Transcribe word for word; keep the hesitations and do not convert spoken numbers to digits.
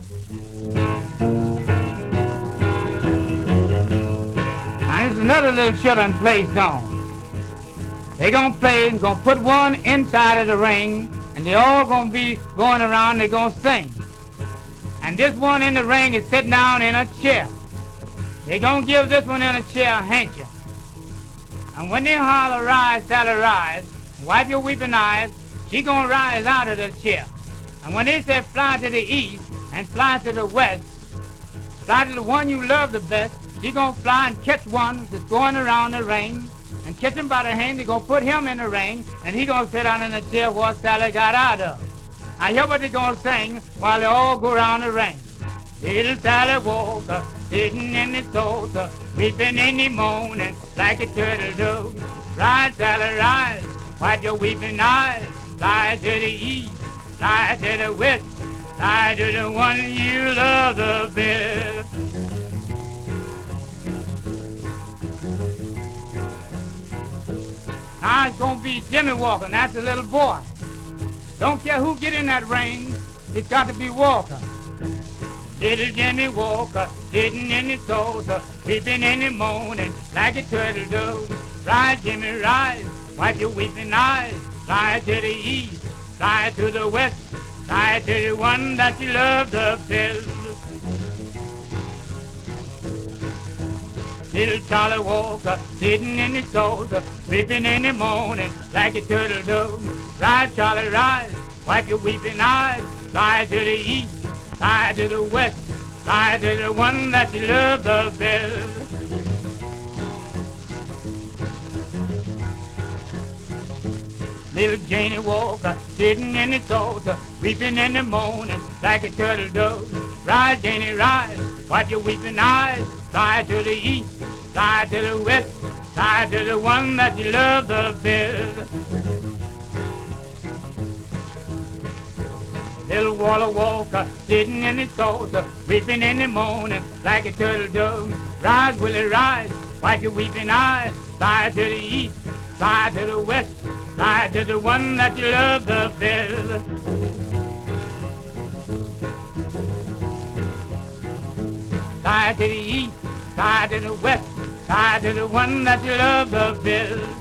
Now there's another little children play song. They gonna play and gonna put one inside of the ring, and they all gonna be going around, they gonna sing. And this one in the ring is sitting down in a chair. They gonna give this one in a chair a handkerchief. And when they holler, rise, Sally, rise, wipe your weeping eyes, she gonna rise out of the chair. And when they say fly to the east and fly to the west, fly to the one you love the best, she gonna fly and catch one that's going around the ring, and catch him by the hand, they gonna put him in the ring, and he gonna sit down in the chair where Sally got out of. I hear what they gonna sing while they all go around the ring. Little Sally Walker, sitting in the sofa, weeping in the morning like a turtle does. Rise, Sally, rise, wipe your weeping eyes, fly to the east, fly to the west, fly to the one you love the best. Now it's gonna be Jimmy Walker, and that's a little boy. Don't care who get in that ring, it's got to be Walker. Little Jimmy Walker, sitting in the sofa, weeping in the morning like a turtle does. Rise, Jimmy, rise, wipe your weeping eyes, fly to the east, fly to the west, fly to the one that you love the best. Little Charlie Walker, sitting in the sofa, weeping in the morning like a turtle does. Rise, Charlie, rise, wipe your weeping eyes, fly to the east, fly to the west, fly to the one that you love the best. Little Janie Walker, sitting in the sofa, weeping in the morning like a turtle does. Rise, Janie, rise, wipe your weeping eyes, fly to the east, fly to the west, fly to the one that you love the best. Little Walla Walker, sitting in the sofa, weeping in the morning like a turtle does. Rise, Willie, rise, wipe your weeping eyes, fly to the east, fly to the west, fly to the one that you love the best. Fly to the east, fly to the west, fly to the one that you love the best.